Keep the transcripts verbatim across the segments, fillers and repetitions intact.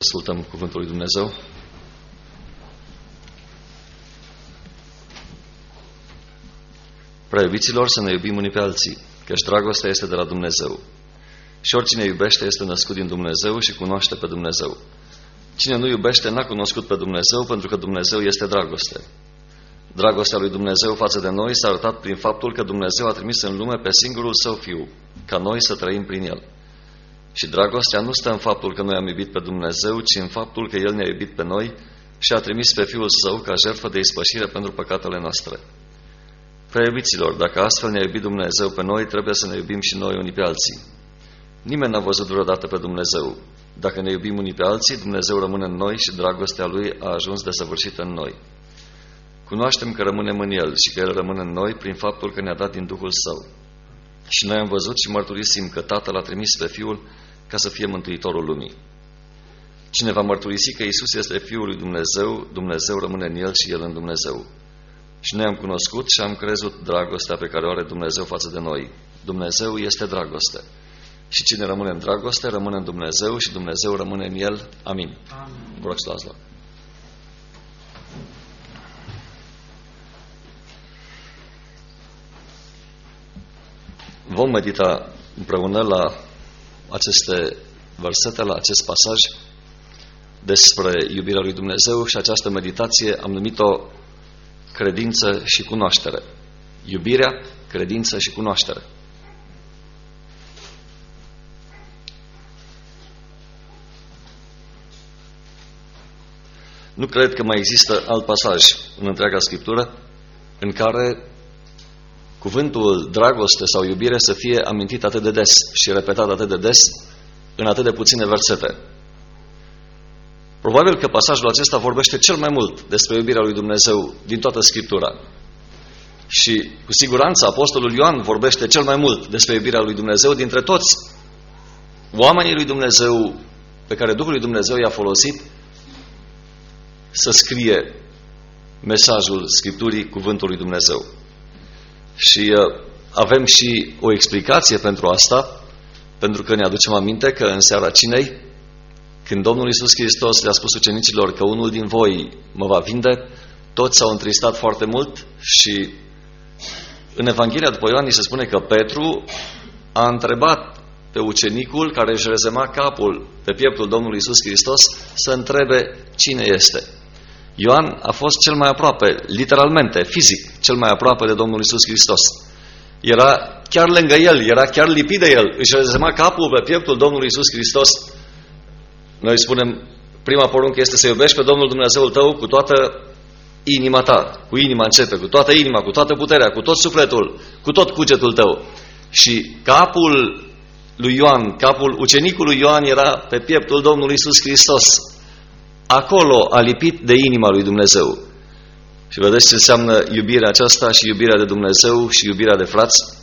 Ascultăm cuvântul lui Dumnezeu. Prea iubiților, să ne iubim unii pe alții, căci dragostea este de la Dumnezeu. Și oricine iubește este născut din Dumnezeu și cunoaște pe Dumnezeu. Cine nu iubește n-a cunoscut pe Dumnezeu, pentru că Dumnezeu este dragoste. Dragostea lui Dumnezeu față de noi s-a arătat prin faptul că Dumnezeu a trimis în lume pe singurul Său Fiu, ca noi să trăim prin El. Și dragostea nu stă în faptul că noi am iubit pe Dumnezeu, ci în faptul că El ne-a iubit pe noi și a trimis pe Fiul Său ca jertfă de ispășire pentru păcatele noastre. Prea iubiților, dacă astfel ne-a iubit Dumnezeu pe noi, trebuie să ne iubim și noi unii pe alții. Nimeni n-a văzut vreodată pe Dumnezeu. Dacă ne iubim unii pe alții, Dumnezeu rămâne în noi și dragostea Lui a ajuns desăvârșită în noi. Cunoaștem că rămânem în El și că El rămâne în noi prin faptul că ne-a dat din Duhul Său. Și noi am văzut și mărturisim că Tatăl a trimis pe Fiul ca să fie Mântuitorul lumii. Cine va mărturisi că Iisus este Fiul lui Dumnezeu, Dumnezeu rămâne în El și El în Dumnezeu. Și noi am cunoscut și am crezut dragostea pe care o are Dumnezeu față de noi. Dumnezeu este dragoste. Și cine rămâne în dragoste, rămâne în Dumnezeu și Dumnezeu rămâne în El. Amin. Amin. Vă rog să luați loc. Vom medita împreună la aceste versete, la acest pasaj despre iubirea lui Dumnezeu și această meditație am numit-o credință și cunoaștere. Iubirea, credință și cunoaștere. Nu cred că mai există alt pasaj în întreaga Scriptură în care cuvântul dragoste sau iubire să fie amintit atât de des și repetat atât de des în atât de puține versete. Probabil că pasajul acesta vorbește cel mai mult despre iubirea lui Dumnezeu din toată Scriptura. Și cu siguranță Apostolul Ioan vorbește cel mai mult despre iubirea lui Dumnezeu dintre toți oamenii lui Dumnezeu pe care Duhul lui Dumnezeu i-a folosit să scrie mesajul Scripturii, cuvântul lui Dumnezeu. Și uh, avem și o explicație pentru asta, pentru că ne aducem aminte că în seara cinei, când Domnul Iisus Hristos le-a spus ucenicilor că unul din voi mă va vinde, toți s-au întristat foarte mult și în Evanghelia după Ioan ni se spune că Petru a întrebat pe ucenicul care își rezema capul pe pieptul Domnului Iisus Hristos să întrebe cine este. Ioan a fost cel mai aproape, literalmente, fizic, cel mai aproape de Domnul Iisus Hristos. Era chiar lângă El, era chiar lipit de El, își rezema capul pe pieptul Domnului Iisus Hristos. Noi spunem, prima poruncă este să iubești pe Domnul Dumnezeul tău cu toată inima ta, cu inima începe, cu toată inima, cu toată puterea, cu tot sufletul, cu tot cugetul tău. Și capul lui Ioan, capul ucenicului Ioan era pe pieptul Domnului Iisus Hristos. Acolo a lipit de inima lui Dumnezeu. Și vedeți ce înseamnă iubirea aceasta și iubirea de Dumnezeu și iubirea de frați?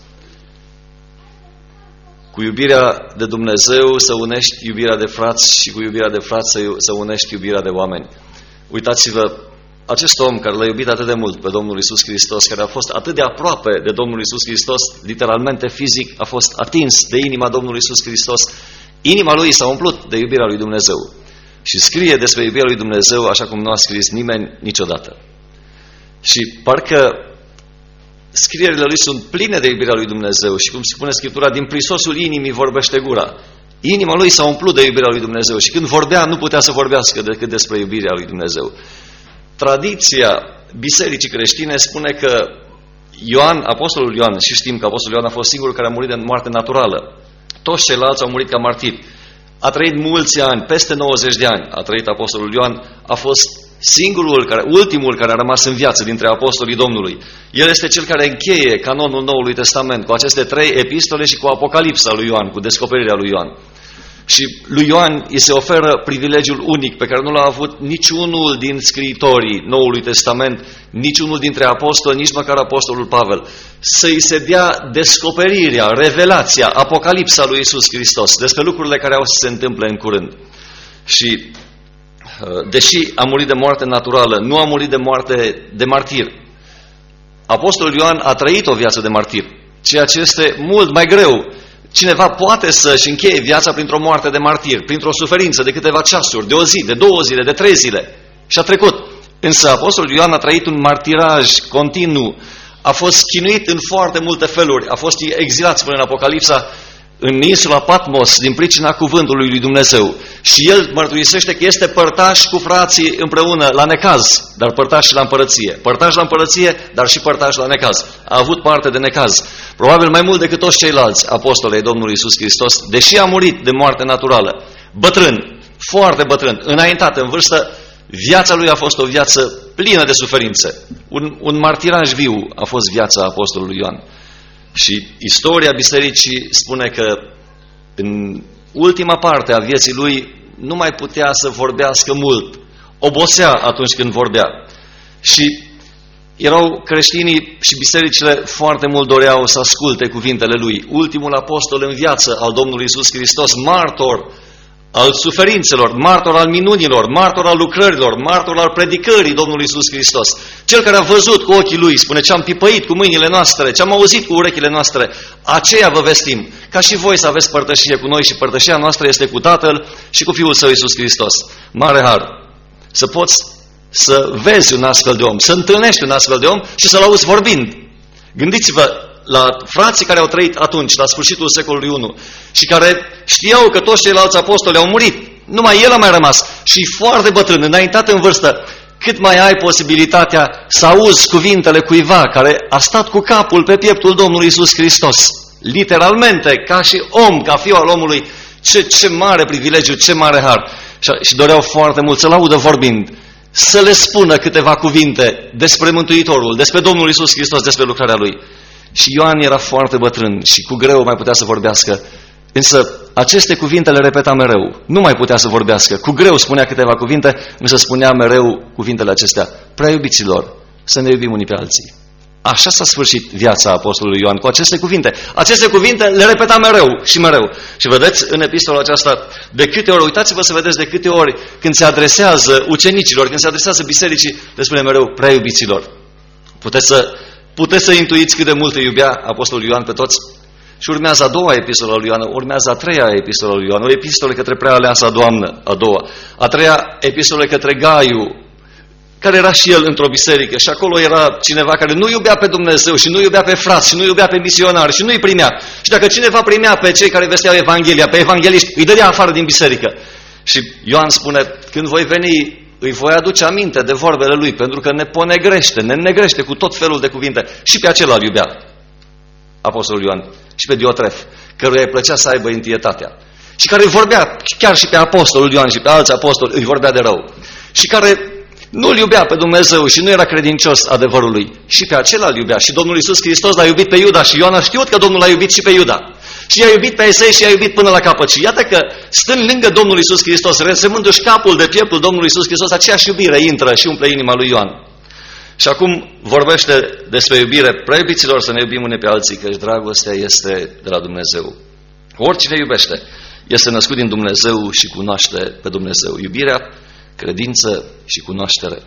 Cu iubirea de Dumnezeu să unești iubirea de frați și cu iubirea de frați să, să unești iubirea de oameni. Uitați-vă, acest om care l-a iubit atât de mult pe Domnul Iisus Hristos, care a fost atât de aproape de Domnul Iisus Hristos, literalmente fizic, a fost atins de inima Domnului Iisus Hristos, inima lui s-a umplut de iubirea lui Dumnezeu. Și scrie despre iubirea lui Dumnezeu așa cum nu a scris nimeni niciodată. Și parcă scrierile lui sunt pline de iubirea lui Dumnezeu și cum spune Scriptura, din prisosul inimii vorbește gura. Inima lui s-a umplut de iubirea lui Dumnezeu și când vorbea nu putea să vorbească decât despre iubirea lui Dumnezeu. Tradiția bisericii creștine spune că Ioan, Apostolul Ioan, și știm că Apostolul Ioan a fost singurul care a murit de moarte naturală. Toți ceilalți au murit ca martiri. A trăit mulți ani, peste nouăzeci de ani a trăit Apostolul Ioan, a fost singurul, care, ultimul care a rămas în viață dintre apostolii Domnului. El este cel care încheie canonul Noului Testament cu aceste trei epistole și cu Apocalipsa lui Ioan, cu descoperirea lui Ioan. Și lui Ioan îi se oferă privilegiul unic pe care nu l-a avut niciunul din scriitorii Noului Testament, niciunul dintre apostoli, nici măcar apostolul Pavel, să-i se dea descoperirea, revelația, Apocalipsa lui Iisus Hristos despre lucrurile care au să se întâmple în curând. Și deși a murit de moarte naturală, nu a murit de moarte de martir. Apostolul Ioan a trăit o viață de martir, ceea ce este mult mai greu cineva poate să-și încheie viața printr-o moarte de martir, printr-o suferință de câteva ceasuri, de o zi, de două zile, de trei zile. Și a trecut. Însă Apostolul Ioan a trăit un martiraj continuu, a fost chinuit în foarte multe feluri, a fost exilat, spune în Apocalipsa, în insula Patmos din pricina cuvântului lui Dumnezeu. Și el mărturisește că este părtaș cu frații împreună la necaz, dar părtaș și la împărăție. Părtaș la împărăție, dar și părtaș la necaz. A avut parte de necaz. Probabil mai mult decât toți ceilalți apostoli ai Domnului Iisus Hristos, deși a murit de moarte naturală. Bătrân, foarte bătrân, înaintat în vârstă, viața lui a fost o viață plină de suferințe. Un, un martiraj viu a fost viața apostolului Ioan. Și istoria bisericii spune că în ultima parte a vieții lui nu mai putea să vorbească mult. Obosea atunci când vorbea. Și erau creștinii și bisericile foarte mult doreau să asculte cuvintele lui. Ultimul apostol în viață al Domnului Iisus Hristos, martor al suferințelor, martor al minunilor, martor al lucrărilor, martor al predicării Domnului Iisus Hristos. Cel care a văzut cu ochii lui, spune, ce am pipăit cu mâinile noastre, ce am auzit cu urechile noastre, aceea vă vestim, ca și voi să aveți părtășie cu noi și părtășia noastră este cu Tatăl și cu Fiul Său Iisus Hristos. Mare har! Să poți să vezi un astfel de om, să întâlnești un astfel de om și să-l auzi vorbind. Gândiți-vă la frații care au trăit atunci, la sfârșitul secolului unu, și care știau că toți ceilalți apostoli au murit. Numai el a mai rămas și foarte bătrân, înaintat în vârstă. Cât mai ai posibilitatea să auzi cuvintele cuiva care a stat cu capul pe pieptul Domnului Iisus Hristos, literalmente, ca și om, ca fiu al omului, ce, ce mare privilegiu, ce mare har. Și, și doreau foarte mult să-l audă vorbind, să le spună câteva cuvinte despre Mântuitorul, despre Domnul Iisus Hristos, despre lucrarea Lui. Și Ioan era foarte bătrân și cu greu mai putea să vorbească. Însă aceste cuvinte le repeta mereu. Nu mai putea să vorbească. Cu greu spunea câteva cuvinte, însă spunea mereu cuvintele acestea. Prea iubiților, să ne iubim unii pe alții. Așa s-a sfârșit viața apostolului Ioan, cu aceste cuvinte. Aceste cuvinte le repeta mereu și mereu. Și vedeți în epistola aceasta, de câte ori, uitați-vă să vedeți de câte ori când se adresează ucenicilor, când se adresează bisericii, le spune mereu, prea iubiților. Puteți să Puteți să intuiți cât de mult îi iubea apostolul Ioan pe toți? Și urmează a doua epistolă a lui Ioan, urmează a treia epistolă a lui Ioan, o epistolă către prea aleasa doamnă, a doua. A treia epistolă către Gaiu, care era și el într-o biserică și acolo era cineva care nu iubea pe Dumnezeu și nu iubea pe frați și nu iubea pe misionari și nu îi primea. Și dacă cineva primea pe cei care vesteau Evanghelia, pe evangeliști, îi dădea afară din biserică. Și Ioan spune, când voi veni, îi voi aduce aminte de vorbele lui, pentru că ne ponegrește, ne negrește cu tot felul de cuvinte. Și pe acela îl iubea apostolul Ioan și pe Diotref, căruia îi plăcea să aibă intietatea. Și care îi vorbea, chiar și pe apostolul Ioan și pe alți apostoli, îi vorbea de rău. Și care nu îl iubea pe Dumnezeu și nu era credincios adevărului. Și pe acela îl iubea. Și Domnul Iisus Hristos l-a iubit pe Iuda și Ioan a știut că Domnul l-a iubit și pe Iuda. Și i-a iubit pe Esei și i-a iubit până la capăt. Și iată că, stând lângă Domnul Iisus Hristos, resemându-și capul de pieptul Domnului Iisus Hristos, aceeași iubire intră și umple inima lui Ioan. Și acum vorbește despre iubire. Prea iubiților, să ne iubim unii pe alții, căci dragostea este de la Dumnezeu. Oricine iubește este născut din Dumnezeu și cunoaște pe Dumnezeu. Iubirea, credință și cunoaștere.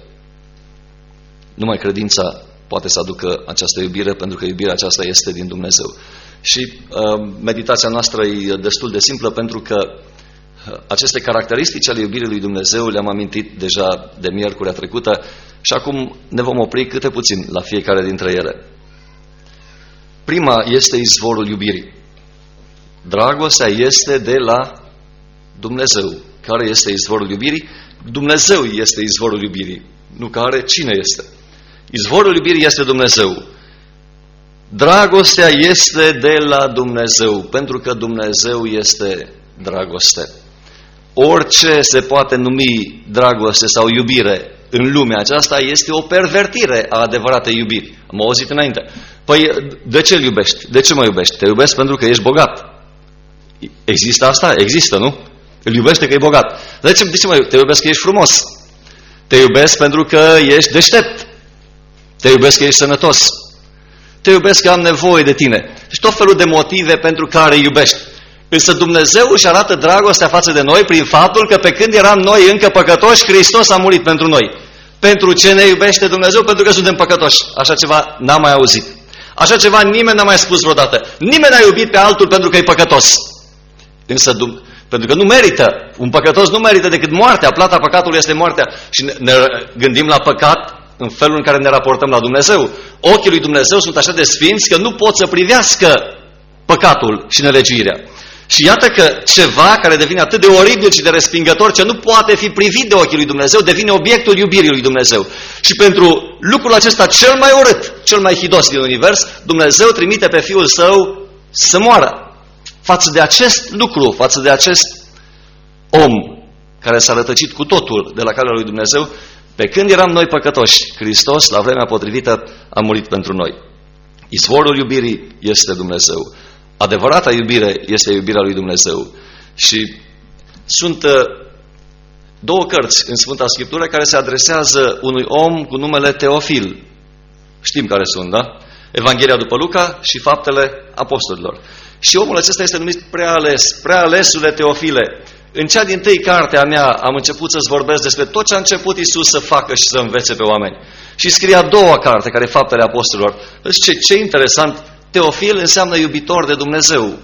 Numai credința poate să aducă această iubire, pentru că iubirea aceasta este din Dumnezeu. Și uh, meditația noastră e destul de simplă, pentru că uh, aceste caracteristici ale iubirii lui Dumnezeu le-am amintit deja de miercurea trecută și acum ne vom opri câte puțin la fiecare dintre ele. Prima este izvorul iubirii. Dragostea este de la Dumnezeu. Care este izvorul iubirii? Dumnezeu este izvorul iubirii. Nu care, cine este? Izvorul iubirii este Dumnezeu. Dragostea este de la Dumnezeu, pentru că Dumnezeu este dragoste. Orice se poate numi dragoste sau iubire în lumea aceasta este o pervertire a adevăratei iubiri. Am auzit înainte. Păi de ce îl iubești? De ce mă iubești? Te iubesc pentru că ești bogat. Există asta? Există, nu? Îl iubește că e bogat. De ce, de ce mă iubești? Te iubesc că ești frumos. Te iubesc pentru că ești deștept. Te iubesc că ești sănătos. Te iubesc că am nevoie de tine. Și tot felul de motive pentru care iubești. Însă Dumnezeu își arată dragostea față de noi prin faptul că pe când eram noi încă păcătoși, Hristos a murit pentru noi. Pentru ce ne iubește Dumnezeu? Pentru că suntem păcătoși. Așa ceva n-am mai auzit. Așa ceva nimeni n-a mai spus vreodată. Nimeni n-a iubit pe altul pentru că e păcătos. Însă, pentru că nu merită. Un păcătos nu merită decât moartea. Plata păcatului este moartea. Și ne, ne gândim la păcat în felul în care ne raportăm la Dumnezeu. Ochii lui Dumnezeu sunt așa de sfinți că nu pot să privească păcatul și nelegiuirea. Și iată că ceva care devine atât de oribil și de respingător, ce nu poate fi privit de ochii lui Dumnezeu, devine obiectul iubirii lui Dumnezeu. Și pentru lucrul acesta cel mai urât, cel mai hidos din univers, Dumnezeu trimite pe Fiul Său să moară. Față de acest lucru, față de acest om care s-a rătăcit cu totul de la calea lui Dumnezeu, pe când eram noi păcătoși, Hristos, la vremea potrivită, a murit pentru noi. Izvorul iubirii este Dumnezeu. Adevărata iubire este iubirea lui Dumnezeu. Și sunt uh, două cărți în Sfânta Scriptură care se adresează unui om cu numele Teofil. Știm care sunt, da? Evanghelia după Luca și Faptele Apostolilor. Și omul acesta este numit Preales, Prealesule Teofile. În cea dintâi carte a mea am început să-ți vorbesc despre tot ce a început Iisus să facă și să învețe pe oameni. Și scrie a doua carte, care e Faptele Apostolilor. Ce, ce interesant! Teofil înseamnă iubitor de Dumnezeu.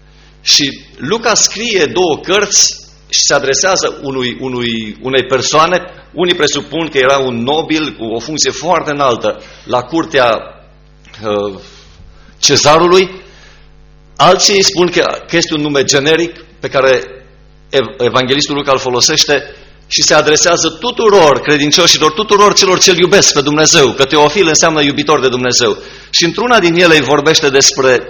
Și Luca scrie două cărți și se adresează unui, unui, unei persoane. Unii presupun că era un nobil cu o funcție foarte înaltă la curtea uh, cezarului. Alții spun că, că este un nume generic pe care evanghelistul Luca îl folosește și se adresează tuturor credincioșilor, tuturor celor ce-L iubesc pe Dumnezeu, că Teofil înseamnă iubitor de Dumnezeu. Și într-una din ele îi vorbește despre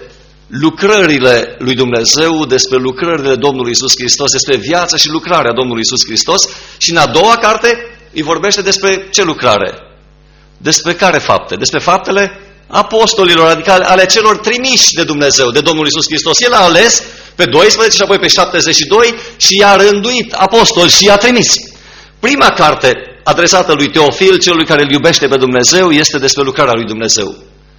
lucrările lui Dumnezeu, despre lucrările Domnului Iisus Hristos, despre viața și lucrarea Domnului Iisus Hristos. Și în a doua carte îi vorbește despre ce lucrare? Despre care fapte? Despre faptele apostolilor, adică ale celor trimiși de Dumnezeu, de Domnul Iisus Hristos. El a ales pe doisprezece și apoi pe șaptezeci și doi și i-a rânduit apostoli și i-a trimis. Prima carte adresată lui Teofil, celui care îl iubește pe Dumnezeu, este despre lucrarea lui Dumnezeu.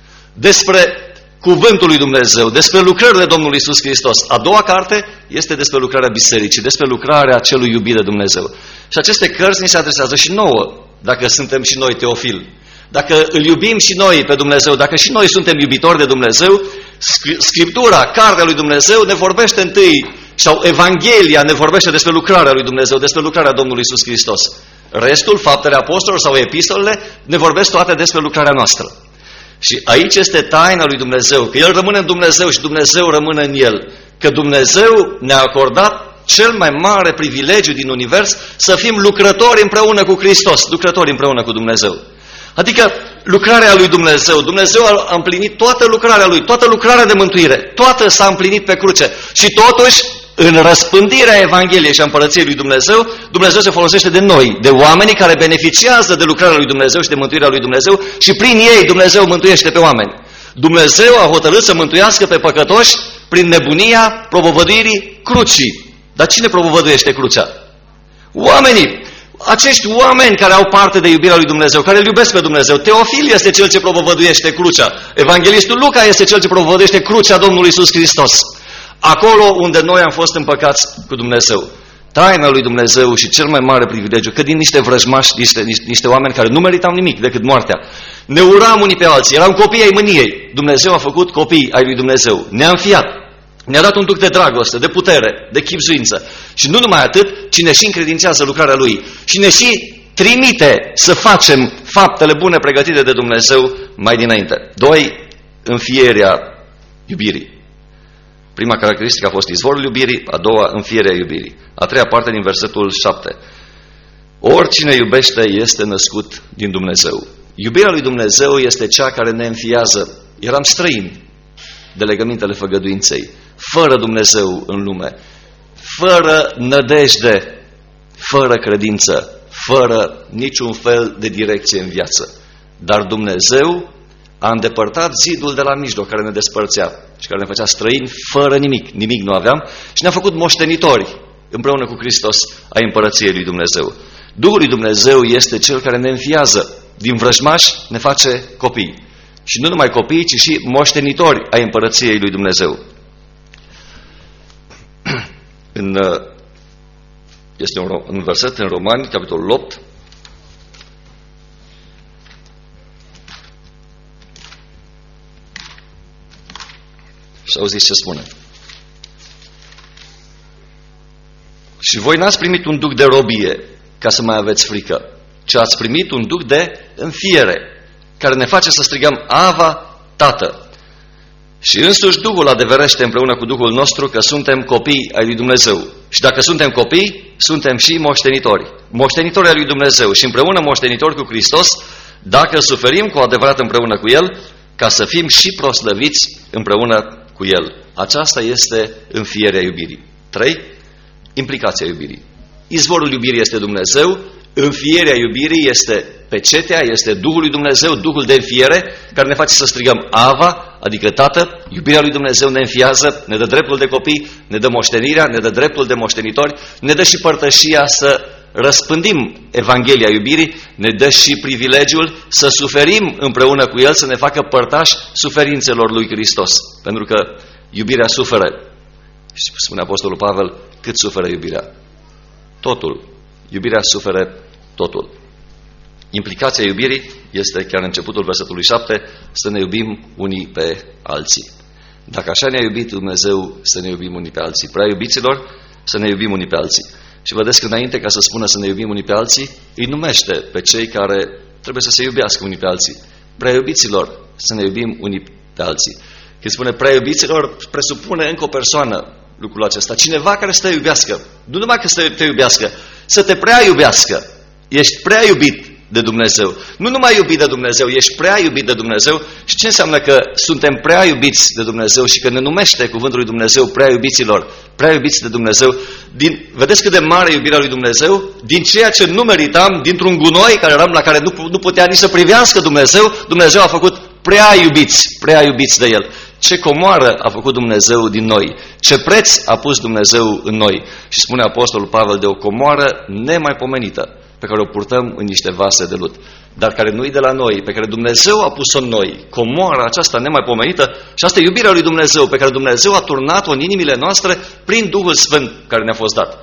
Despre cuvântul lui Dumnezeu, despre lucrările Domnului Iisus Hristos. A doua carte este despre lucrarea bisericii, despre lucrarea celui iubit de Dumnezeu. Și aceste cărți ni se adresează și nouă, dacă suntem și noi Teofil. Dacă îl iubim și noi pe Dumnezeu, dacă și noi suntem iubitori de Dumnezeu, Scriptura, cartea lui Dumnezeu ne vorbește întâi, sau Evanghelia ne vorbește despre lucrarea lui Dumnezeu, despre lucrarea Domnului Iisus Hristos. Restul, faptele apostolilor sau epistolele, ne vorbesc toate despre lucrarea noastră. Și aici este taina lui Dumnezeu, că El rămâne în Dumnezeu și Dumnezeu rămâne în El. Că Dumnezeu ne-a acordat cel mai mare privilegiu din univers să fim lucrători împreună cu Hristos, lucrători împreună cu Dumnezeu. Adică lucrarea lui Dumnezeu. Dumnezeu a împlinit toată lucrarea Lui, toată lucrarea de mântuire. Toată s-a împlinit pe cruce. Și totuși, în răspândirea Evangheliei și a Împărăției lui Dumnezeu, Dumnezeu se folosește de noi, de oamenii care beneficiază de lucrarea lui Dumnezeu și de mântuirea lui Dumnezeu și prin ei Dumnezeu mântuiește pe oameni. Dumnezeu a hotărât să mântuiască pe păcătoși prin nebunia propovăduirii crucii. Dar cine propovăduiește crucea? Oamenii. Acești oameni care au parte de iubirea lui Dumnezeu, care îl iubesc pe Dumnezeu. Teofil este cel ce propovăduiește crucea. Evanghelistul Luca este cel ce propovăduiește crucea Domnului Iisus Hristos. Acolo unde noi am fost împăcați cu Dumnezeu. Taina lui Dumnezeu și cel mai mare privilegiu, că din niște vrăjmași, niște, niște, niște oameni care nu meritau nimic decât moartea, ne uram unii pe alții, eram copii ai mâniei. Dumnezeu a făcut copii ai lui Dumnezeu. Ne-a înfiat. Ne-a dat un duc de dragoste, de putere, de chibzuință. Și nu numai atât, ci ne și încredințează lucrarea Lui. Și ne și trimite să facem faptele bune pregătite de Dumnezeu mai dinainte. Doi, înfierea iubirii. Prima caracteristică a fost izvorul iubirii, a doua, înfierea iubirii. A treia parte din versetul șapte. Oricine iubește este născut din Dumnezeu. Iubirea lui Dumnezeu este cea care ne înfiază. Eram străini de legămintele făgăduinței, fără Dumnezeu în lume, fără nădejde, fără credință, fără niciun fel de direcție în viață. Dar Dumnezeu a îndepărtat zidul de la mijloc care ne despărțea și care ne făcea străini fără nimic, nimic nu aveam și ne-a făcut moștenitori împreună cu Hristos ai Împărăției lui Dumnezeu. Duhul lui Dumnezeu este Cel care ne înfiază din vrăjmași, ne face copii. Și nu numai copii, ci și moștenitori ai Împărăției lui Dumnezeu. În, este un, un verset în Romani, capitolul opt. Și auziți ce spune. Și voi n-ați primit un duc de robie ca să mai aveți frică, ci ați primit un duc de înfiere, care ne face să strigăm Ava, Tată. Și însuși Duhul adeverește împreună cu Duhul nostru că suntem copii ai lui Dumnezeu. Și dacă suntem copii, suntem și moștenitori. Moștenitori ai lui Dumnezeu și împreună moștenitori cu Hristos, dacă suferim cu adevărat împreună cu El, ca să fim și proslăviți împreună cu El. Aceasta este înfierea iubirii. trei. Implicația iubirii. Izvorul iubirii este Dumnezeu, înfierea iubirii este pecetea, este Duhul lui Dumnezeu, Duhul de înfiere, care ne face să strigăm Ava, adică Tată. Iubirea lui Dumnezeu ne înfiază, ne dă dreptul de copii, ne dă moștenirea, ne dă dreptul de moștenitori, ne dă și părtășia să răspândim Evanghelia iubirii, ne dă și privilegiul să suferim împreună cu El, să ne facă părtași suferințelor lui Hristos. Pentru că iubirea suferă. Și spune Apostolul Pavel, cât suferă iubirea? Totul. Iubirea suferă totul. Implicația iubirii este chiar în începutul versetului șapte, să ne iubim unii pe alții. Dacă așa ne-a iubit Dumnezeu, să ne iubim unii pe alții. Prea iubiților, să ne iubim unii pe alții. Și vedeți că înainte ca să spună să ne iubim unii pe alții, îi numește pe cei care trebuie să se iubească unii pe alții. Prea iubiților, să ne iubim unii pe alții. Când spune prea iubiților, presupune încă o persoană lucrul acesta. Cineva care să te iubească. Nu numai că să te iubească, să te prea iubească. Ești prea iubit de Dumnezeu. Nu numai iubit de Dumnezeu, ești prea iubit de Dumnezeu. Și ce înseamnă că suntem prea iubiți de Dumnezeu și că ne numește cuvântul lui Dumnezeu prea iubiților, prea iubiți de Dumnezeu? Din, vedeți cât de mare iubirea lui Dumnezeu? Din ceea ce nu meritam, dintr-un gunoi care eram, la care nu, nu putea nici să privească Dumnezeu, Dumnezeu a făcut prea iubiți, prea iubiți de El. Ce comoară a făcut Dumnezeu din noi, ce preț a pus Dumnezeu în noi. Și spune Apostolul Pavel de o comoară nemaipomenită, pe care o purtăm în niște vase de lut, dar care nu e de la noi, pe care Dumnezeu a pus-o în noi. Comoara aceasta nemaipomenită, și asta e iubirea lui Dumnezeu, pe care Dumnezeu a turnat-o în inimile noastre prin Duhul Sfânt care ne-a fost dat.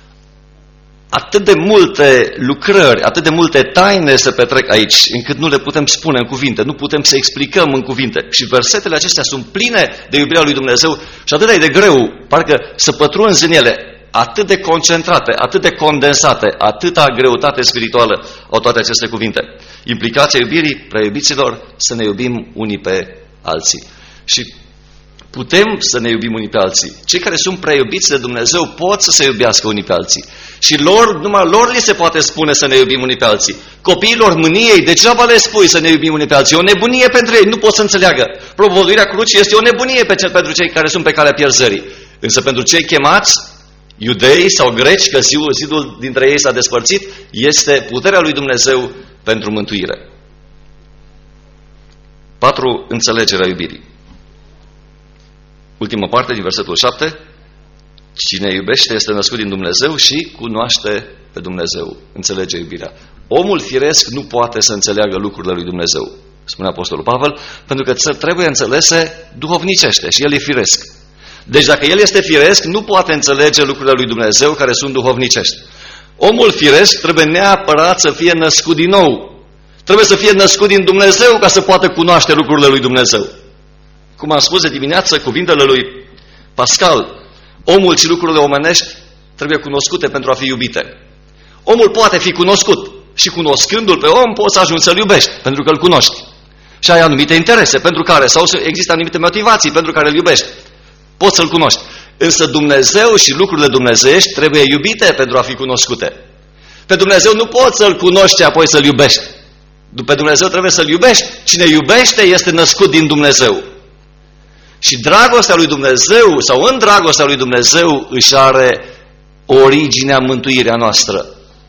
Atât de multe lucrări, atât de multe taine se petrec aici, încât nu le putem spune în cuvinte, nu putem să explicăm în cuvinte. Și versetele acestea sunt pline de iubirea lui Dumnezeu și atât de greu, parcă să pătrunzi în ele, atât de concentrate, atât de condensate, atâta greutate spirituală au toate aceste cuvinte. Implicația iubirii, prea iubiților, să ne iubim unii pe alții. Și putem să ne iubim unii pe alții. Cei care sunt prea iubiți de Dumnezeu pot să se iubească unii pe alții. Și lor, numai lor li se poate spune să ne iubim unii pe alții. Copiilor mâniei, degeaba le spui să ne iubim unii pe alții. E o nebunie pentru ei, nu pot să înțeleagă. Propovăduirea crucii este o nebunie pentru cei care sunt pe calea pierzării. Însă pentru cei chemați, iudei sau greci, că zidul dintre ei s-a despărțit, este puterea lui Dumnezeu pentru mântuire. patru. Înțelegerea iubirii. Ultima parte din versetul șapte. Cine iubește este născut din Dumnezeu și cunoaște pe Dumnezeu. Înțelege iubirea. Omul firesc nu poate să înțeleagă lucrurile lui Dumnezeu, spune Apostolul Pavel, pentru că trebuie înțelese duhovnicește și el e firesc. Deci dacă el este firesc, nu poate înțelege lucrurile lui Dumnezeu care sunt duhovnicești. Omul firesc trebuie neapărat să fie născut din nou. Trebuie să fie născut din Dumnezeu ca să poată cunoaște lucrurile lui Dumnezeu. Cum am spus de dimineață, cuvintele lui Pascal, omul și lucrurile omenești trebuie cunoscute pentru a fi iubite. Omul poate fi cunoscut și cunoscându-l pe om poți să ajungi să-l iubești, pentru că îl cunoști. Și ai anumite interese pentru care, sau există anumite motivații pentru care îl iubești. Poți să-l cunoști. Însă Dumnezeu și lucrurile dumnezeiești trebuie iubite pentru a fi cunoscute. Pe Dumnezeu nu poți să-l cunoști și apoi să-l iubești. Pe Dumnezeu trebuie să-l iubești. Cine iubește este născut din Dumnezeu. Și dragostea lui Dumnezeu, sau în dragostea lui Dumnezeu, își are originea mântuirea noastră.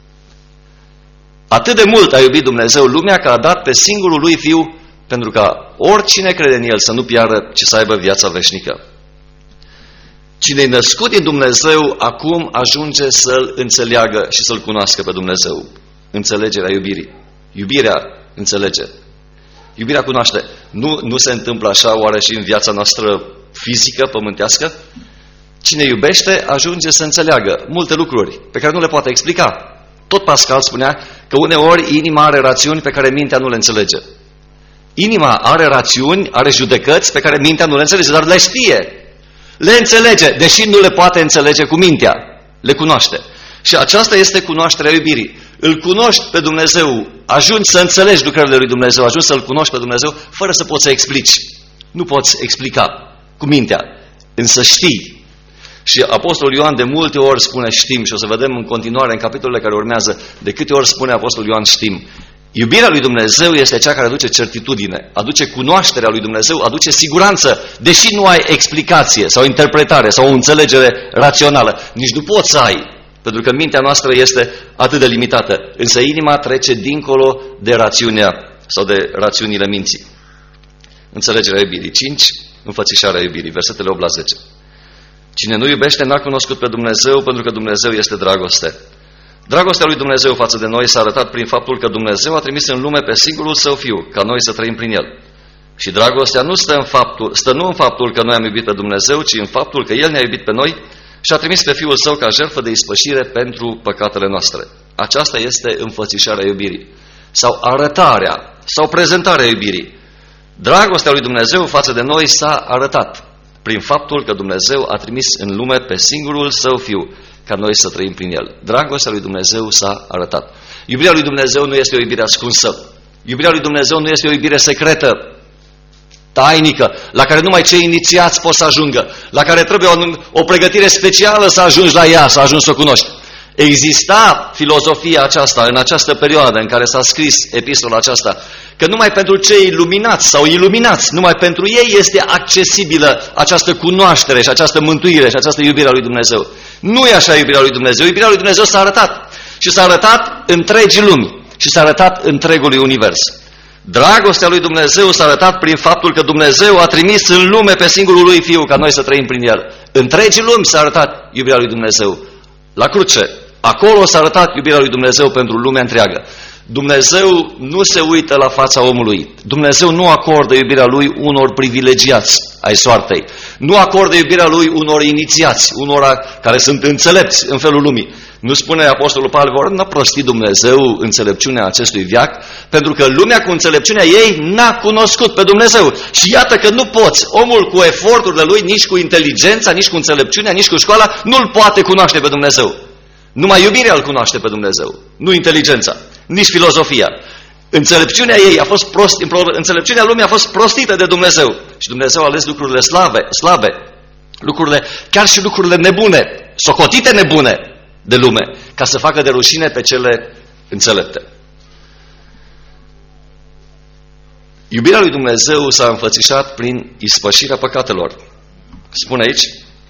Atât de mult a iubit Dumnezeu lumea că a dat pe singurul lui Fiu pentru ca oricine crede în El să nu piară, ci să aibă viața veșnică. Cine e născut din Dumnezeu acum ajunge să-L înțeleagă și să-L cunoască pe Dumnezeu. Înțelegerea iubirii. Iubirea înțelege. Iubirea cunoaște. Nu, nu se întâmplă așa oare și în viața noastră fizică, pământească? Cine iubește ajunge să înțeleagă multe lucruri pe care nu le poate explica. Tot Pascal spunea că uneori inima are rațiuni pe care mintea nu le înțelege. Inima are rațiuni, are judecăți pe care mintea nu le înțelege, dar le știe. Le înțelege, deși nu le poate înțelege cu mintea. Le cunoaște. Și aceasta este cunoașterea iubirii. Îl cunoști pe Dumnezeu, ajungi să înțelegi lucrările lui Dumnezeu, ajungi să-L cunoști pe Dumnezeu, fără să poți să explici. Nu poți explica cu mintea, însă știi. Și Apostolul Ioan de multe ori spune știm, și o să vedem în continuare în capitolele care urmează de câte ori spune Apostolul Ioan știm. Iubirea lui Dumnezeu este cea care aduce certitudine, aduce cunoașterea lui Dumnezeu, aduce siguranță, deși nu ai explicație sau interpretare sau o înțelegere rațională. Nici nu poți să ai, pentru că mintea noastră este atât de limitată. Însă inima trece dincolo de rațiunea sau de rațiunile minții. Înțelegerea iubirii. cinci. Înfățișarea iubirii. Versetele opt la zece. Cine nu iubește n-a cunoscut pe Dumnezeu, pentru că Dumnezeu este dragoste. Dragostea lui Dumnezeu față de noi s-a arătat prin faptul că Dumnezeu a trimis în lume pe singurul Său Fiu, ca noi să trăim prin El. Și dragostea nu stă, în faptul, stă nu în faptul că noi am iubit pe Dumnezeu, ci în faptul că El ne-a iubit pe noi și a trimis pe Fiul Său ca jertfă de ispășire pentru păcatele noastre. Aceasta este înfățișarea iubirii, sau arătarea, sau prezentarea iubirii. Dragostea lui Dumnezeu față de noi s-a arătat prin faptul că Dumnezeu a trimis în lume pe singurul Său Fiu, ca noi să trăim prin El. Dragostea lui Dumnezeu s-a arătat. Iubirea lui Dumnezeu nu este o iubire ascunsă. Iubirea lui Dumnezeu nu este o iubire secretă, tainică, la care numai cei inițiați pot să ajungă, la care trebuie o, o pregătire specială să ajungi la ea, să ajungi să o cunoști. Exista filozofia aceasta în această perioadă în care s-a scris epistola aceasta, că numai pentru cei iluminați sau iluminați, numai pentru ei este accesibilă această cunoaștere și această mântuire și această iubire a lui Dumnezeu. Nu e așa iubirea lui Dumnezeu. Iubirea lui Dumnezeu s-a arătat și s-a arătat întregii lumi și s-a arătat întregului univers. Dragostea lui Dumnezeu s-a arătat prin faptul că Dumnezeu a trimis în lume pe singurul lui Fiu ca noi să trăim prin El. Întregii lumi s-a arătat iubirea lui Dumnezeu. La cruce, acolo s-a arătat iubirea lui Dumnezeu pentru lumea întreagă. Dumnezeu nu se uită la fața omului. Dumnezeu nu acordă iubirea Lui unor privilegiați ai soartei. Nu acordă iubirea Lui unor inițiați, unora care sunt înțelepți în felul lumii. Nu spune Apostolul Pavel, ori n-a prostit Dumnezeu înțelepciunea acestui veac, pentru că lumea cu înțelepciunea ei n-a cunoscut pe Dumnezeu. Și iată că nu poți, omul cu eforturile lui, nici cu inteligența, nici cu înțelepciunea, nici cu școala, nu-L poate cunoaște pe Dumnezeu. Numai iubirea îl cunoaște pe Dumnezeu, nu inteligența, nici filozofia. Înțelepciunea ei a fost prost, înțelepciunea lumii a fost prostită de Dumnezeu. Și Dumnezeu a ales lucrurile slabe, slabe, lucrurile, chiar și lucrurile nebune, socotite nebune de lume, ca să facă de rușine pe cele înțelepte. Iubirea lui Dumnezeu s-a înfățișat prin ispășirea păcatelor. Spune aici,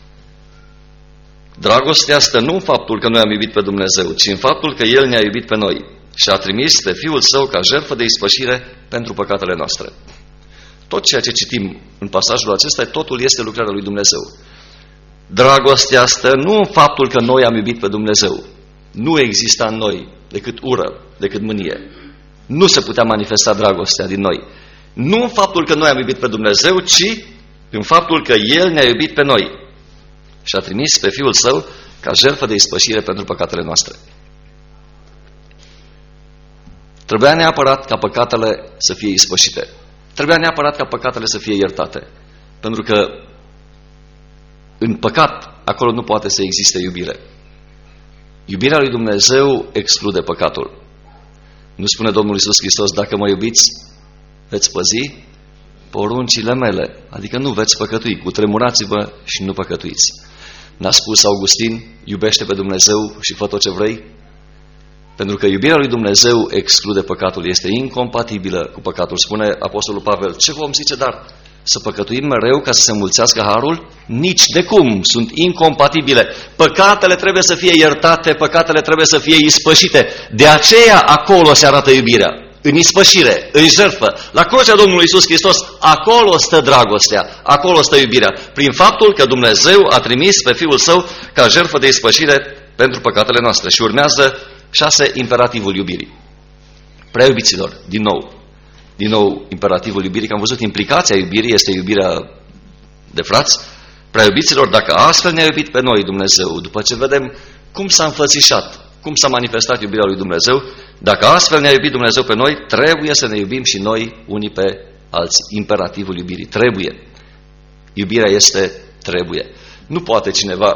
dragostea stă nu în faptul că noi am iubit pe Dumnezeu, ci în faptul că El ne-a iubit pe noi și a trimis pe Fiul Său ca jertfă de ispășire pentru păcatele noastre. Tot ceea ce citim în pasajul acesta, totul este lucrarea lui Dumnezeu. Dragostea stă nu în faptul că noi am iubit pe Dumnezeu. Nu exista în noi decât ură, decât mânie. Nu se putea manifesta dragostea din noi. Nu în faptul că noi am iubit pe Dumnezeu, ci în faptul că El ne-a iubit pe noi și a trimis pe Fiul Său ca jertfă de ispășire pentru păcatele noastre. Trebuia neapărat ca păcatele să fie ispășite. Trebuia neapărat ca păcatele să fie iertate. Pentru că în păcat, acolo nu poate să existe iubire. Iubirea lui Dumnezeu exclude păcatul. Nu spune Domnul Iisus Hristos, dacă mă iubiți, veți păzi poruncile mele. Adică nu veți păcătui, cutremurați-vă și nu păcătuiți. N-a spus Augustin, iubește pe Dumnezeu și fă tot ce vrei? Pentru că iubirea lui Dumnezeu exclude păcatul, este incompatibilă cu păcatul. Spune Apostolul Pavel, ce vom zice dar? Să păcătuim mereu ca să se înmulțească harul? Nici de cum, sunt incompatibile. Păcatele trebuie să fie iertate, păcatele trebuie să fie ispășite. De aceea acolo se arată iubirea. În ispășire, în jertfă. La crucea Domnului Iisus Hristos, acolo stă dragostea, acolo stă iubirea. Prin faptul că Dumnezeu a trimis pe Fiul Său ca jertfă de ispășire pentru păcatele noastre. Și urmează șase, imperativul iubirii. Prea iubiților, din nou. Din nou, imperativul iubirii, că am văzut implicația iubirii, este iubirea de frați. Prea iubiților, dacă astfel ne-a iubit pe noi Dumnezeu, după ce vedem cum s-a înfățișat, cum s-a manifestat iubirea lui Dumnezeu, dacă astfel ne-a iubit Dumnezeu pe noi, trebuie să ne iubim și noi unii pe alții. Imperativul iubirii. Trebuie. Iubirea este trebuie. Nu poate cineva,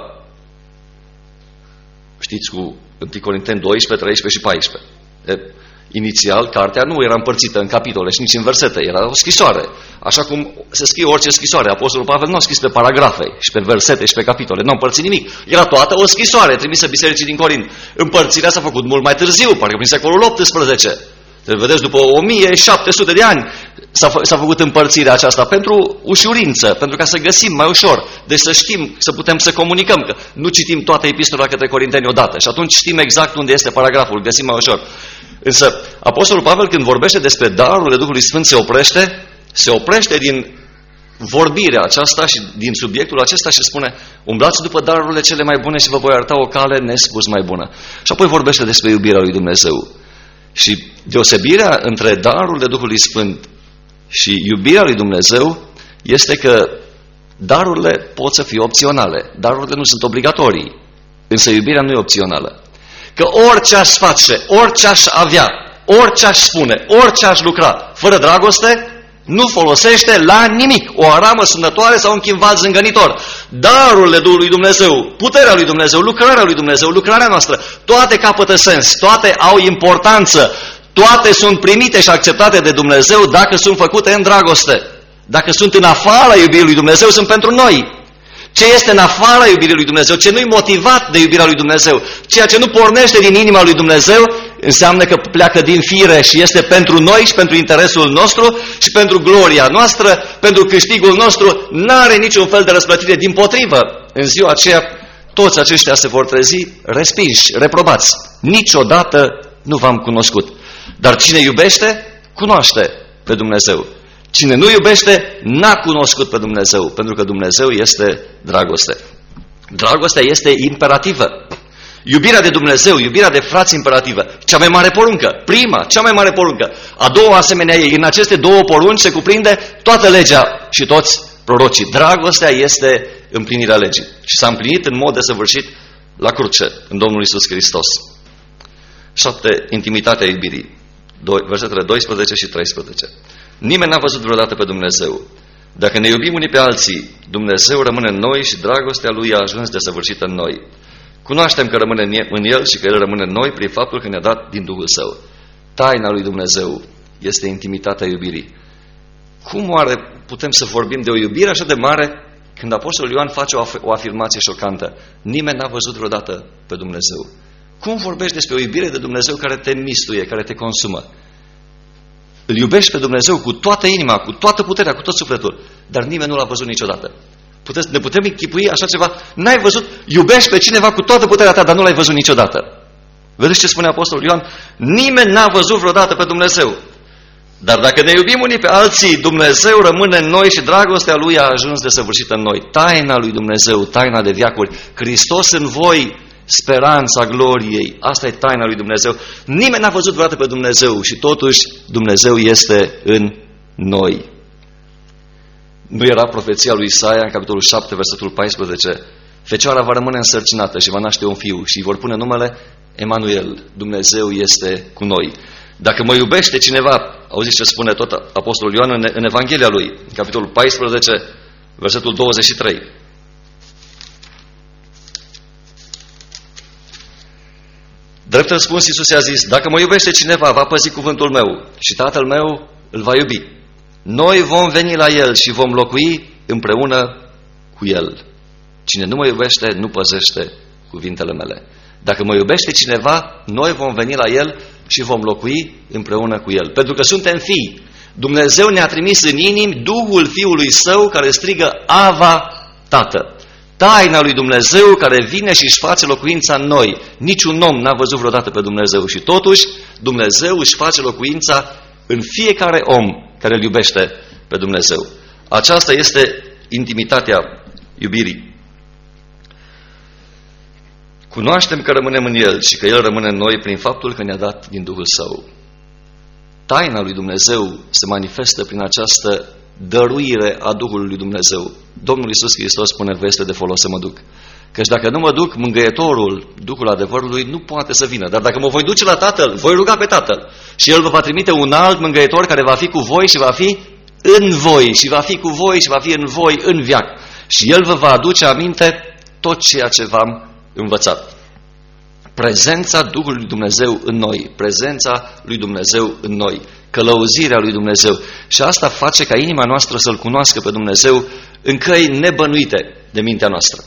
știți, cu întâi Corinteni doisprezece, treisprezece și paisprezece. E, inițial, cartea nu era împărțită în capitole și nici în versete, era o scrisoare. Așa cum se scrie orice scrisoare. Apostolul Pavel nu a scris pe paragrafe și pe versete și pe capitole, nu a împărțit nimic. Era toată o scrisoare trimisă bisericii din Corint. Împărțirea s-a făcut mult mai târziu, parcă prin secolul optsprezece. Deci, vedeți, după o mie șapte sute de ani s-a, fă, s-a făcut împărțirea aceasta pentru ușurință, pentru ca să găsim mai ușor, deci să știm, să putem să comunicăm, că nu citim toată epistola către Corinteni odată și atunci știm exact unde este paragraful, găsim mai ușor. Însă, Apostolul Pavel, când vorbește despre darurile Duhului Sfânt, se oprește, se oprește din vorbirea aceasta și din subiectul acesta și spune: umblați după darurile cele mai bune și vă voi arăta o cale nespus mai bună. Și apoi vorbește despre iubirea lui Dumnezeu. Și deosebirea între darurile Duhului Sfânt și iubirea lui Dumnezeu este că darurile pot să fie opționale. Darurile nu sunt obligatorii, însă iubirea nu e opțională. Că orice aș face, orice aș avea, orice aș spune, orice aș lucra, fără dragoste, nu folosește la nimic. O aramă sunătoare sau un chimval zângănitor. Darurile Duhului Dumnezeu, puterea lui Dumnezeu, lucrarea lui Dumnezeu, lucrarea noastră, toate capătă sens, toate au importanță, toate sunt primite și acceptate de Dumnezeu dacă sunt făcute în dragoste. Dacă sunt în afara iubirii lui Dumnezeu, sunt pentru noi. Ce este în afara iubirii lui Dumnezeu, ce nu-i motivat de iubirea lui Dumnezeu, ceea ce nu pornește din inima lui Dumnezeu, înseamnă că pleacă din fire și este pentru noi și pentru interesul nostru și pentru gloria noastră, pentru câștigul nostru, n-are niciun fel de răsplătire. Dimpotrivă, în ziua aceea, toți aceștia se vor trezi respinși, reprobați. Niciodată nu v-am cunoscut. Dar cine iubește, cunoaște pe Dumnezeu. Cine nu iubește, n-a cunoscut pe Dumnezeu, pentru că Dumnezeu este dragoste. Dragostea este imperativă. Iubirea de Dumnezeu, iubirea de frați imperativă. Cea mai mare poruncă, prima, cea mai mare poruncă. A doua asemenea ei, în aceste două porunci se cuprinde toată legea și toți prorocii. Dragostea este împlinirea legii. Și s-a împlinit în mod desăvârșit la cruce, în Domnul Iisus Hristos. Șapte, intimitatea iubirii. Versetele doisprezece și treisprezece. Nimeni n-a văzut vreodată pe Dumnezeu. Dacă ne iubim unii pe alții, Dumnezeu rămâne în noi și dragostea Lui a ajuns desăvârșită în noi. Cunoaștem că rămâne în El și că El rămâne în noi prin faptul că ne-a dat din Duhul Său. Taina lui Dumnezeu este intimitatea iubirii. Cum oare putem să vorbim de o iubire așa de mare când Apostolul Ioan face o afirmație șocantă? Nimeni n-a văzut vreodată pe Dumnezeu. Cum vorbești despre o iubire de Dumnezeu care te mistuie, care te consumă? Îl iubești pe Dumnezeu cu toată inima, cu toată puterea, cu tot sufletul, dar nimeni nu l-a văzut niciodată. Puteți, ne putem închipui așa ceva? N-ai văzut, iubești pe cineva cu toată puterea ta, dar nu l-ai văzut niciodată. Vedeți ce spune Apostolul Ioan? Nimeni n-a văzut vreodată pe Dumnezeu. Dar dacă ne iubim unii pe alții, Dumnezeu rămâne în noi și dragostea Lui a ajuns desăvârșită în noi. Taina lui Dumnezeu, taina de veacuri, Hristos în voi, speranța gloriei. Asta e taina lui Dumnezeu. Nimeni n-a văzut vreodată pe Dumnezeu și totuși Dumnezeu este în noi. Nu era profeția lui Isaia în capitolul șapte, versetul paisprezece? Fecioara va rămâne însărcinată și va naște un fiu și îi vor pune numele Emanuel. Dumnezeu este cu noi. Dacă mă iubește cineva, auziți ce spune tot Apostolul Ioan în, în Evanghelia lui, în capitolul paisprezece, versetul douăzeci și trei. Drept răspuns, Iisus i-a zis: dacă mă iubește cineva, va păzi cuvântul meu și Tatăl meu îl va iubi. Noi vom veni la El și vom locui împreună cu El. Cine nu mă iubește, nu păzește cuvintele mele. Dacă mă iubește cineva, noi vom veni la El și vom locui împreună cu El. Pentru că suntem fii. Dumnezeu ne-a trimis în inimi Duhul Fiului Său care strigă Ava, Tată. Taina lui Dumnezeu care vine și își face locuința în noi. Niciun om n-a văzut vreodată pe Dumnezeu și totuși Dumnezeu își face locuința în fiecare om care îl iubește pe Dumnezeu. Aceasta este intimitatea iubirii. Cunoaștem că rămânem în El și că El rămâne în noi prin faptul că ne-a dat din Duhul Său. Taina lui Dumnezeu se manifestă prin această dăruire a Duhului lui Dumnezeu. Domnul Iisus Hristos spune: vă este de folos să mă duc. Căci dacă nu mă duc, mângâietorul, Duhul adevărului, nu poate să vină. Dar dacă mă voi duce la Tatăl, voi ruga pe Tatăl și El vă va trimite un alt mângâietor care va fi cu voi și va fi în voi și va fi cu voi și va fi în voi în veac. Și El vă va aduce aminte tot ceea ce v-am învățat. Prezența Duhului lui Dumnezeu în noi, prezența lui Dumnezeu în noi, călăuzirea lui Dumnezeu. Și asta face ca inima noastră să-L cunoască pe Dumnezeu în căi nebănuite de mintea noastră.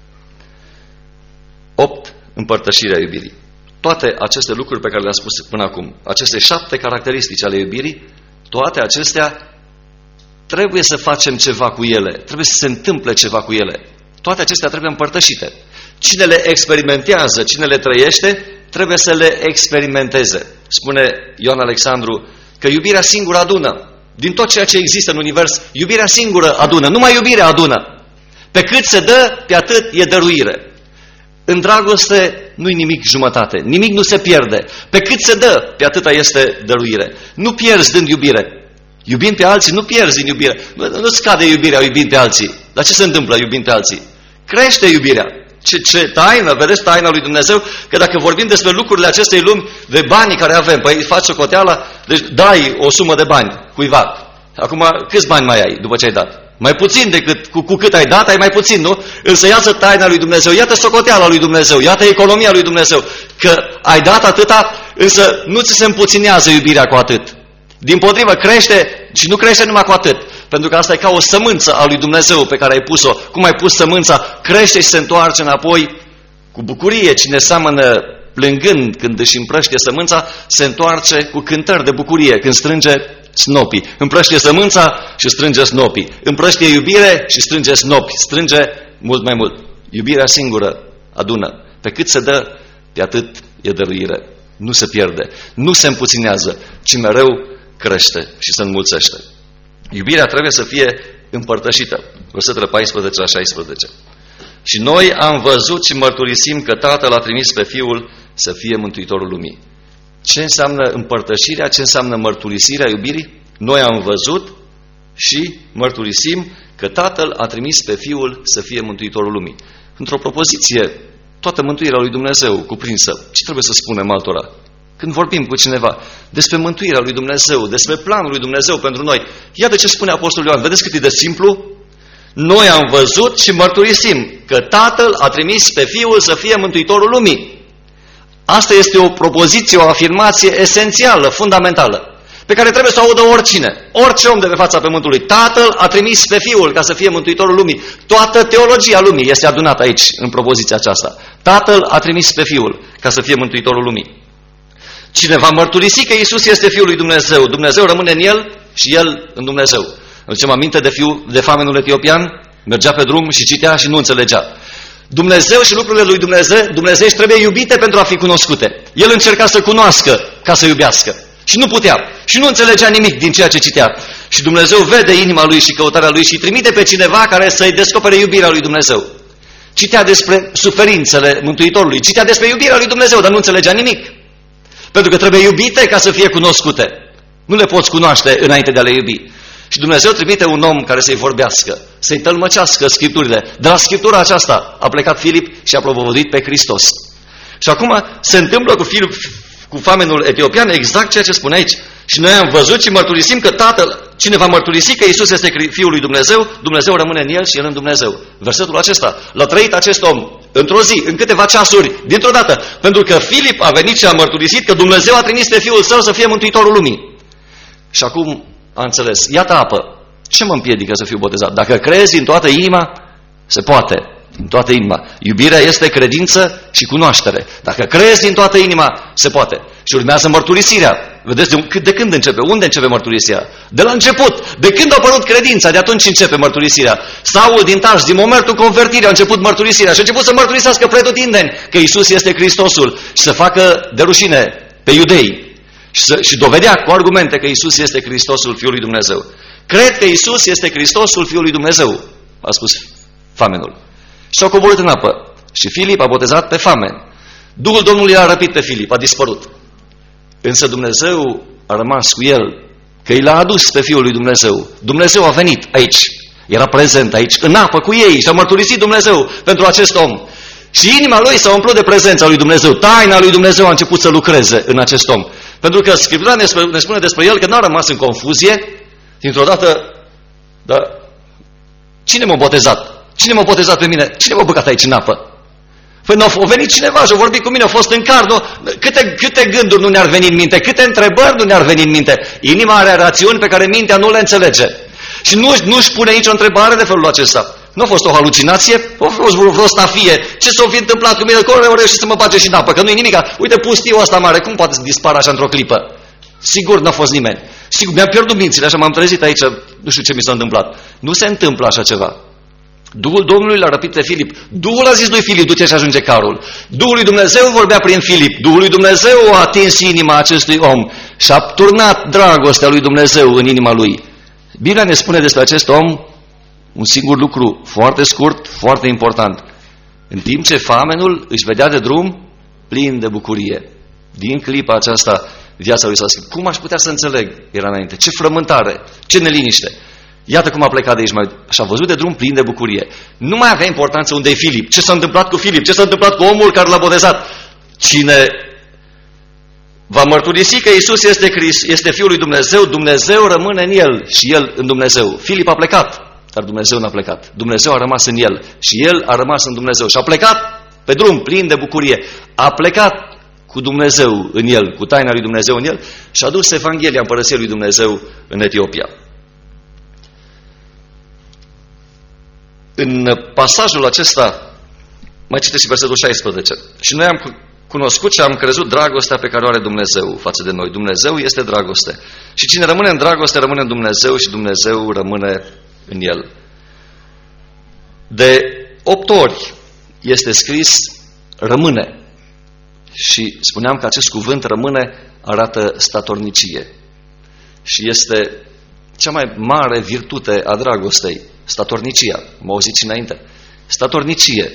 opt. Împărtășirea iubirii. Toate aceste lucruri pe care le-am spus până acum, aceste șapte caracteristici ale iubirii, toate acestea trebuie să facem ceva cu ele, trebuie să se întâmple ceva cu ele. Toate acestea trebuie împărtășite. Cine le experimentează, cine le trăiește, trebuie să le experimenteze. Spune Ioan Alexandru că iubirea singură adună. Din tot ceea ce există în univers, iubirea singură adună. Numai iubirea adună. Pe cât se dă, pe atât e dăruire. În dragoste nu-i nimic jumătate. Nimic nu se pierde. Pe cât se dă, pe atâta este dăruire. Nu pierzi dând iubire. Iubind pe alții, nu pierzi din iubire. Nu, nu scade iubirea iubind pe alții. Dar ce se întâmplă iubind pe alții? Crește iubirea. Ce, ce taină, vedeți taina lui Dumnezeu? Că dacă vorbim despre lucrurile acestei lumi, de banii care avem, păi faci socoteala, deci dai o sumă de bani cuiva. Acum, câți bani mai ai după ce ai dat? Mai puțin decât cu, cu cât ai dat, ai mai puțin, nu? Însă iată taina lui Dumnezeu, iată socoteala lui Dumnezeu, iată economia lui Dumnezeu, că ai dat atâta, însă nu ți se împuținează iubirea cu atât. Dimpotrivă, crește și nu crește numai cu atât. Pentru că asta e ca o sămânță a lui Dumnezeu pe care ai pus-o. Cum ai pus sămânța, crește și se întoarce înapoi cu bucurie. Cine seamănă plângând când își împrăștie sămânța, se întoarce cu cântări de bucurie când strânge snopii. Împrăștie sămânța și strânge snopii. Împrăștie iubire și strânge snopi. Strânge mult mai mult. Iubirea singură adună. Pe cât se dă, pe atât e dăruire. Nu se pierde, nu se împuținează, ci mereu crește și se înmulțește. Iubirea trebuie să fie împărtășită. Versetele paisprezece la șaisprezece. Și noi am văzut și mărturisim că Tatăl a trimis pe Fiul să fie Mântuitorul lumii. Ce înseamnă împărtășirea? Ce înseamnă mărturisirea iubirii? Noi am văzut și mărturisim că Tatăl a trimis pe Fiul să fie Mântuitorul lumii. Într-o propoziție, toată mântuirea lui Dumnezeu cuprinsă. Ce trebuie să spunem altora? Când vorbim cu cineva despre mântuirea lui Dumnezeu, despre planul lui Dumnezeu pentru noi, iată ce spune Apostolul Ioan. Vedeți cât e de simplu? Noi am văzut și mărturisim că Tatăl a trimis pe Fiul să fie Mântuitorul lumii. Asta este o propoziție, o afirmație esențială, fundamentală, pe care trebuie să o audă oricine, orice om de pe fața pământului. Tatăl a trimis pe Fiul ca să fie Mântuitorul lumii. Toată teologia lumii este adunată aici, în propoziția aceasta. Tatăl a trimis pe Fiul ca să fie Mântuitorul lumii. Cine va mărturisi că Iisus este Fiul lui Dumnezeu, Dumnezeu rămâne în El și El în Dumnezeu. Îmi aminte de, fiu, de famenul etiopian, mergea pe drum și citea și nu înțelegea. Dumnezeu și lucrurile lui Dumnezeu, Dumnezeu trebuie iubite pentru a fi cunoscute. El încerca să cunoască ca să iubească. Și nu putea. Și nu înțelegea nimic din ceea ce citea. Și Dumnezeu vede inima lui și căutarea lui și trimite pe cineva care să-i descopere iubirea lui Dumnezeu. Citea despre suferințele Mântuitorului, citea despre iubirea lui Dumnezeu, dar nu înțelegea nimic. Pentru că trebuie iubite ca să fie cunoscute. Nu le poți cunoaște înainte de a le iubi. Și Dumnezeu trimite un om care să-i vorbească, să-i tălmăcească Scripturile. De la Scriptura aceasta a plecat Filip și a propovăduit pe Hristos. Și acum se întâmplă cu, Filip, cu famenul etiopian exact ceea ce spune aici. Și noi am văzut și mărturisim că Tatăl, cine va mărturisi că Iisus este Fiul lui Dumnezeu, Dumnezeu rămâne în El și El în Dumnezeu. Versetul acesta l-a trăit acest om într-o zi, în câteva ceasuri, dintr-o dată. Pentru că Filip a venit și a mărturisit că Dumnezeu a trimis pe Fiul Său să fie Mântuitorul lumii. Și acum a înțeles, iată apă, ce mă împiedică să fiu botezat? Dacă crezi în toată inima, se poate, în toată inima. Iubirea este credință și cunoaștere. Dacă crezi în toată inima, se poate. Și urmează mărturisirea. Vedeți de, de când începe? Unde începe mărturisirea? De la început. De când a apărut credința, de atunci începe mărturisirea. Saul din Tars, din momentul convertirii, a început mărturisirea și a început să mărturisească pretutindeni că Iisus este Hristosul și să facă de rușine pe iudei. Și, să, și dovedea cu argumente că Iisus este Hristosul Fiului Dumnezeu. Cred că Iisus este Hristosul Fiului Dumnezeu, a spus famenul. Și a coborât în apă. Și Filip a botezat pe famen. Duhul Domnului a răpit pe Filip, a dispărut. Însă Dumnezeu a rămas cu el, că i l-a adus pe Fiul lui Dumnezeu. Dumnezeu a venit aici, era prezent aici, în apă cu ei și a mărturisit Dumnezeu pentru acest om. Și inima lui s-a umplut de prezența lui Dumnezeu. Taina lui Dumnezeu a început să lucreze în acest om. Pentru că Scriptura ne spune despre el că n-a rămas în confuzie, Dintr-o dată, da, cine m-a botezat? Cine m-a botezat pe mine? Cine m-a băgat aici în apă? Păi nu a venit cineva și a vorbit cu mine, a fost în car, nu? Câte, câte gânduri nu ne-ar veni în minte, câte întrebări nu ne-ar veni în minte. Inima are rațiuni pe care mintea nu le înțelege. Și nu, nu-și pune nicio întrebare de felul acesta. Nu a fost o halucinație, a fost vreo stafie. Ce s-a fi întâmplat cu mine? Cum au reușit să mă bage și în apă? Că nu-i nimica. Uite pustiul ăsta mare, cum poate să dispară așa într-o clipă? Sigur n-a fost nimeni. Sigur, mi-am pierdut mințile, așa m-am trezit aici, nu știu ce mi s-a întâmplat. Nu se întâmplă așa ceva. Duhul Domnului l-a răpit pe Filip. Duhul a zis lui Filip, du-te și ajunge carul. Duhul lui Dumnezeu vorbea prin Filip. Duhul lui Dumnezeu a atins inima acestui om și a turnat dragostea lui Dumnezeu în inima lui. Biblia ne spune despre acest om un singur lucru foarte scurt, foarte important. În timp ce famenul își vedea de drum plin de bucurie. Din clipa aceasta viața lui s-a schimbat. Cum aș putea să înțeleg? Era înainte. Ce frământare, ce neliniște. Iată cum a plecat de aici mai... și a văzut de drum plin de bucurie. Nu mai avea importanță unde e Filip. Ce s-a întâmplat cu Filip? Ce s-a întâmplat cu omul care l-a botezat? Cine va mărturisi că Iisus este, Christ, este Fiul lui Dumnezeu, Dumnezeu rămâne în el și el în Dumnezeu. Filip a plecat, dar Dumnezeu n-a plecat. Dumnezeu a rămas în el și el a rămas în Dumnezeu. Și a plecat pe drum plin de bucurie. A plecat cu Dumnezeu în el, cu taina lui Dumnezeu în el și a dus Evanghelia Împărăției lui Dumnezeu în Etiopia. În pasajul acesta, mai citesc și versetul șaisprezece. Și noi am cunoscut și am crezut dragostea pe care o are Dumnezeu față de noi. Dumnezeu este dragoste. Și cine rămâne în dragoste, rămâne în Dumnezeu și Dumnezeu rămâne în el. De opt ori este scris rămâne. Și spuneam că acest cuvânt rămâne arată statornicie. Și este cea mai mare virtute a dragostei. Statornicia, am auzit și înainte. Statornicie.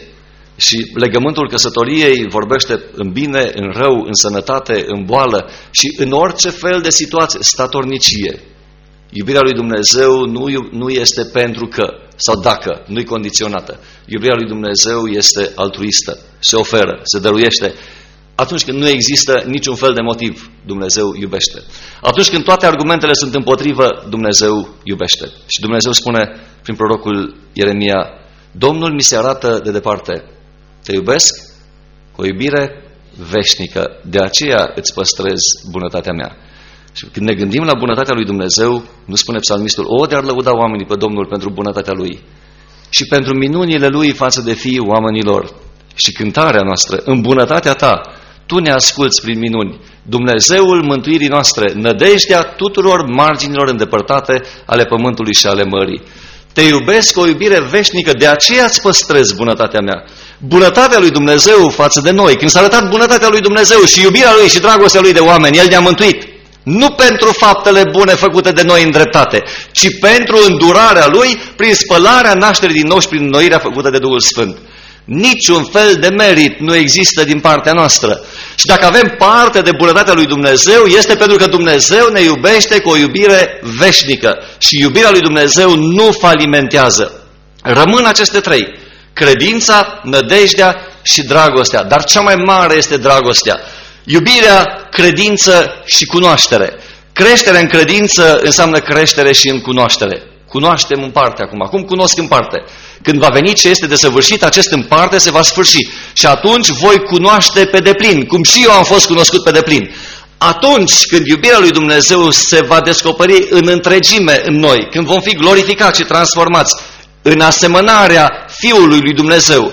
Și legământul căsătoriei vorbește în bine, în rău, în sănătate, în boală și în orice fel de situație. Statornicie. Iubirea lui Dumnezeu nu, nu este pentru că sau dacă, nu-i condiționată. Iubirea lui Dumnezeu este altruistă, se oferă, se dăruiește. Atunci când nu există niciun fel de motiv, Dumnezeu iubește. Atunci când toate argumentele sunt împotrivă, Dumnezeu iubește. Și Dumnezeu spune prin prorocul Ieremia, Domnul mi se arată de departe, te iubesc cu o iubire veșnică, de aceea îți păstrez bunătatea mea. Și când ne gândim la bunătatea lui Dumnezeu, nu spune psalmistul, o, de-ar lăuda oamenii pe Domnul pentru bunătatea Lui și pentru minunile Lui față de fiii oamenilor. Și cântarea noastră, în bunătatea Ta, Tu ne asculți prin minuni, Dumnezeul mântuirii noastre, nădejdea tuturor marginilor îndepărtate ale pământului și ale mării. Te iubesc cu o iubire veșnică, de aceea îți păstrez bunătatea mea. Bunătatea lui Dumnezeu față de noi, când s-a arătat bunătatea lui Dumnezeu și iubirea Lui și dragostea Lui de oameni, El ne-a mântuit. Nu pentru faptele bune făcute de noi în dreptate, ci pentru îndurarea Lui prin spălarea nașterii din nou și prin înnoirea făcută de Duhul Sfânt. Niciun fel de merit nu există din partea noastră. Și dacă avem parte de bunătatea lui Dumnezeu, este pentru că Dumnezeu ne iubește cu o iubire veșnică. Și iubirea lui Dumnezeu nu falimentează. Rămân aceste trei. Credința, nădejdea și dragostea. Dar cea mai mare este dragostea. Iubirea, credință și cunoaștere. Creșterea în credință înseamnă creștere și în cunoaștere. Cunoaștem în parte acum. Acum cunosc în parte. Când va veni ce este desăvârșit, acest în parte se va sfârși. Și atunci voi cunoaște pe deplin, cum și eu am fost cunoscut pe deplin. Atunci când iubirea lui Dumnezeu se va descoperi în întregime în noi, când vom fi glorificați și transformați în asemănarea Fiului lui Dumnezeu.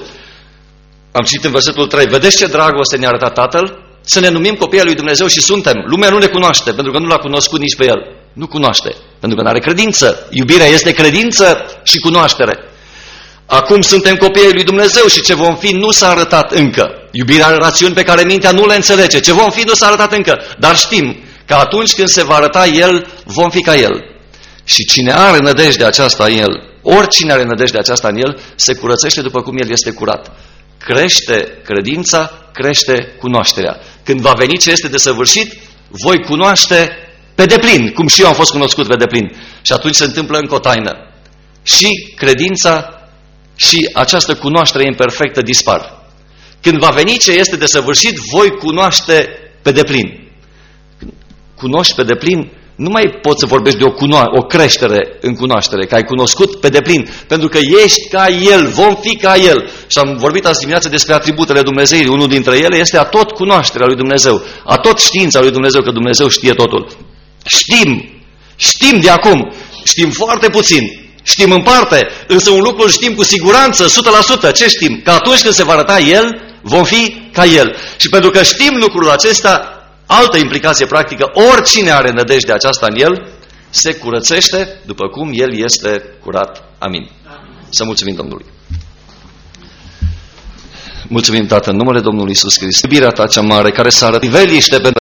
Am citit în versetul trei, vedeți ce dragoste ne-a arătat Tatăl? Să ne numim copiii lui Dumnezeu și suntem. Lumea nu ne cunoaște, pentru că nu l-a cunoscut nici pe El. Nu cunoaște, pentru că nu are credință. Iubirea este credință și cunoaștere. Acum suntem copiii lui Dumnezeu și ce vom fi nu s-a arătat încă. Iubirea are rațiuni pe care mintea nu le înțelege. Ce vom fi nu s-a arătat încă, dar știm că atunci când se va arăta El, vom fi ca El. Și cine are nădejdea aceasta în El, oricine are nădejdea aceasta în El, se curățește după cum El este curat. Crește credința, crește cunoașterea. Când va veni ce este desăvârșit, voi cunoaște pe deplin, cum și eu am fost cunoscut pe deplin. Și atunci se întâmplă încă o taină. Și credința și această cunoaștere imperfectă dispar. Când va veni ce este desăvârșit, voi cunoaște pe deplin. Când cunoști pe deplin, nu mai poți să vorbești de o, cuno- o creștere în cunoaștere, că ai cunoscut pe deplin, pentru că ești ca El, vom fi ca El. Și am vorbit azi dimineață despre atributele Dumnezeirii. Unul dintre ele este a tot cunoașterea lui Dumnezeu, a tot știința lui Dumnezeu, că Dumnezeu știe totul. Știm, știm de acum, știm foarte puțin, știm în parte, însă un lucru îl știm cu siguranță, o sută la sută. Ce știm? Că atunci când se va arăta El, vom fi ca El. Și pentru că știm lucrul acesta, altă implicație practică, oricine are nădejde aceasta în El, se curățește după cum El este curat. Amin. Să mulțumim Domnului. Mulțumim, Tată, în numele Domnului Iisus Hristos. Iubirea Ta cea mare, care s-a arătat veliște pentru